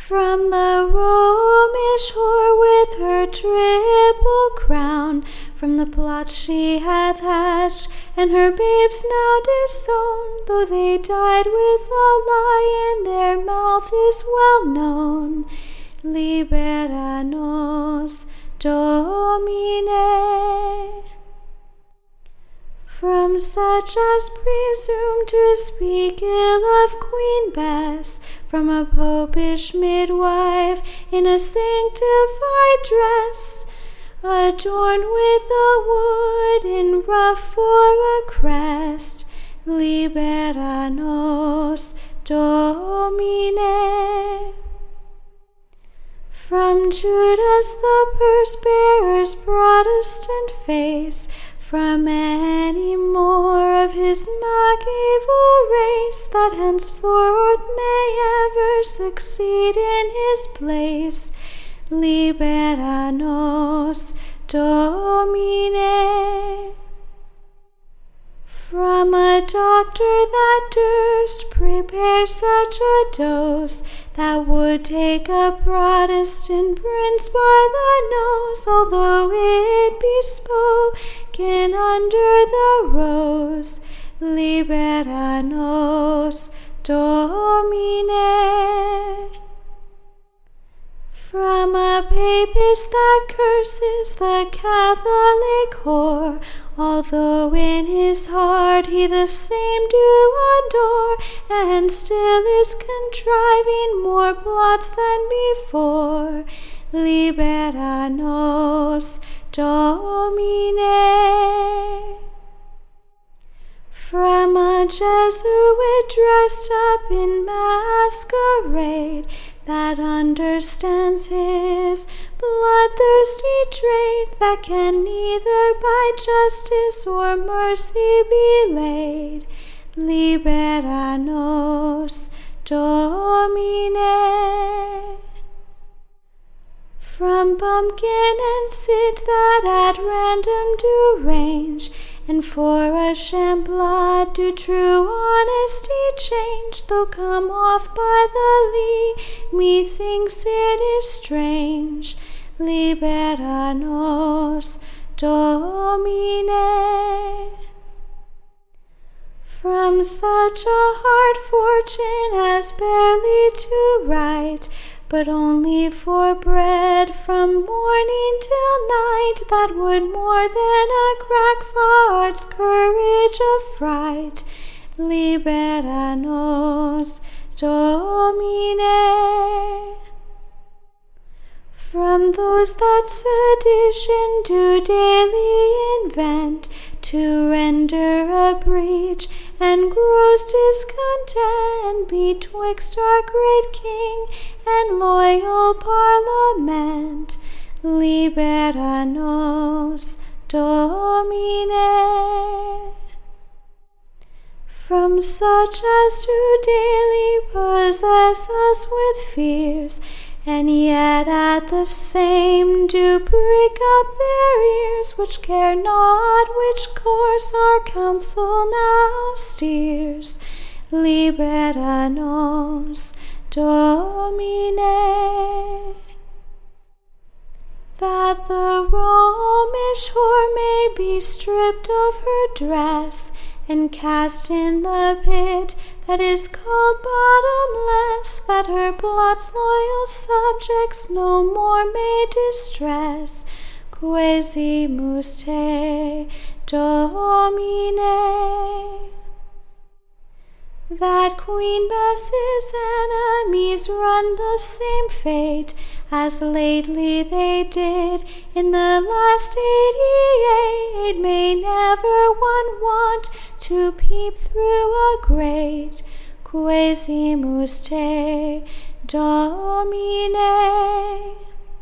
From the Romish whore with her triple crown, from the plots she hath hatched, and her babes now disowned, though they died with a lie, and their mouth is well known. Libera nos, Domine. From such as presume to speak ill of Queen Bess, from a popish midwife in a sanctified dress, adorned with a wooden ruff for a crest, libera nos, Domine. From Judas the purse-bearer's Protestant face, from any more of his magevil race, that henceforth may ever succeed in his place, libera nos, Domine. From a doctor that durst prepare such a dose, that would take a Protestant prince by the nose, although it be spoken under the rose, libera nos, Domine. From a papist that curses the Catholic whore, although in his heart he the same do adore, and still is contriving more plots than before, libera nos, Domine. From a Jesuit dressed up in masquerade, that understands his bloodthirsty trade, that can neither by justice or mercy be laid, libera nos, Domine. From bumpkin and cit that at random do range, and for a chamblade do true honesty change, though come off by the lee, methinks it is strange, libera nos, Domine. From such a hard fortune as barely to write, but only for bread from morning till night, that would more than a crackfard's courage affright, libera nos, Domine. From those that sedition do daily invent, to render a breach and gross discontent betwixt our great King and loyal Parliament, libera nos, Domine. From such as do daily possess us with fears, and yet at the same do prick up their ears, which care not which course our counsel now steers, libera nos, Domine. That the Romish whore may be stripped of her dress, and cast in the pit that is called bottomless, that her plots loyal subjects no more may distress, quesimus te, Domine. That Queen Bess's enemies run the same fate, as lately they did in the last 88, may never one want to peep through a grate, quesimus te, Domine.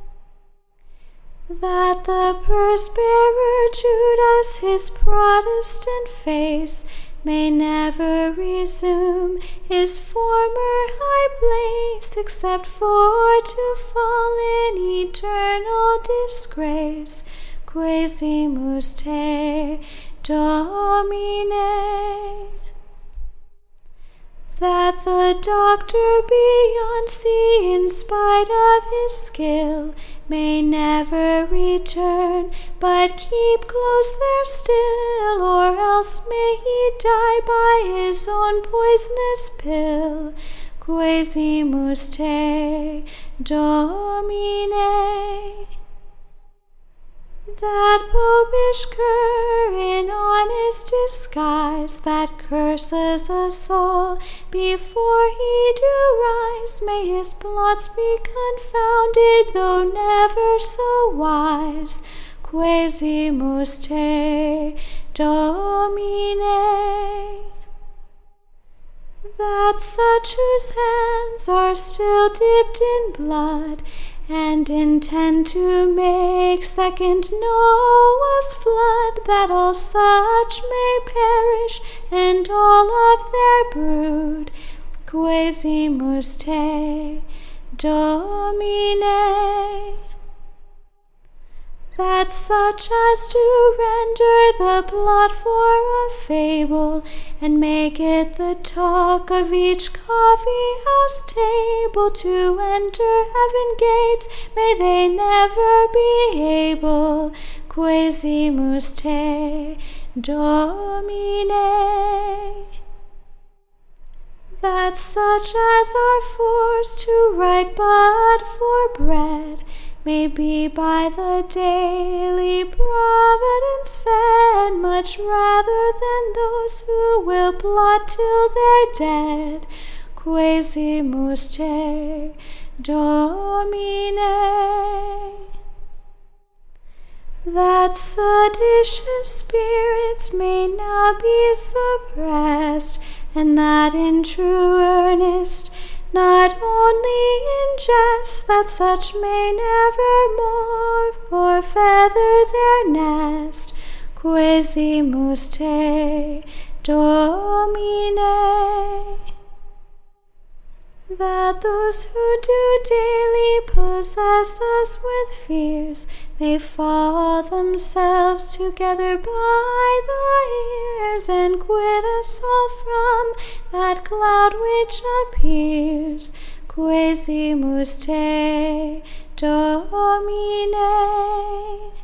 That the purse-bearer Judas his Protestant face may never resume his former high place, except for to fall in eternal disgrace, quesimus te, Domine. that the doctor beyond sea, in spite of his skill, may never return, but keep close there still, or else may he die by his own poisonous pill. Quesimus te, Domine. That popish cur in honest disguise, that curses us all before he do rise, may his plots be confounded, though never so wise. Quesimus te, Domine. That such whose hands are still dipped in blood, and intend to make second Noah's flood, that all such may perish, and all of their brood. Quesimus te, Domine. That such as do render the plot for a fable, and make it the talk of each coffee-house table, to enter heaven gates may they never be able. Quesimus te, Domine. That such as are forced to write but for bread, may be by the daily providence fed, much rather than those who will plot till they're dead. Quesimus te, Domine. That seditious spirits may now be suppressed, and that in true earnest, not only in jest, that such may never more or feather their nest. Quesimus te, Domine. That those who do daily possess us with fears may fall themselves together by the ears, and quit us all from that cloud which appears. Quesimus te, Domine.